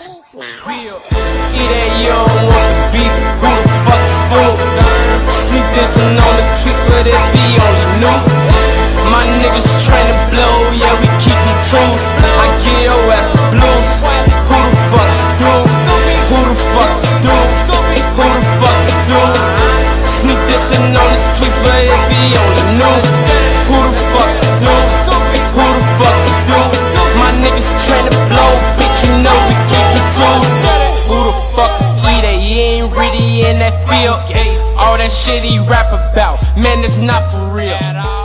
Either you don't want the beef, who the fuck's through? Sneak dancing on the tweets, but if he only knew. My niggas tryna blow, yeah, we keepin' tools. I give your ass the blues. Who the fuck's through? Who the fuck's through? Who the fuck's through? Sneak dancing on his tweets, but if he only knew. Who the fuck's through? Who the fuck's through? My niggas tryna blow, bitch, you know we keepin' tools. Who the fuck is Ida? He ain't really in that field. All that shit he rap about, man, it's not for real.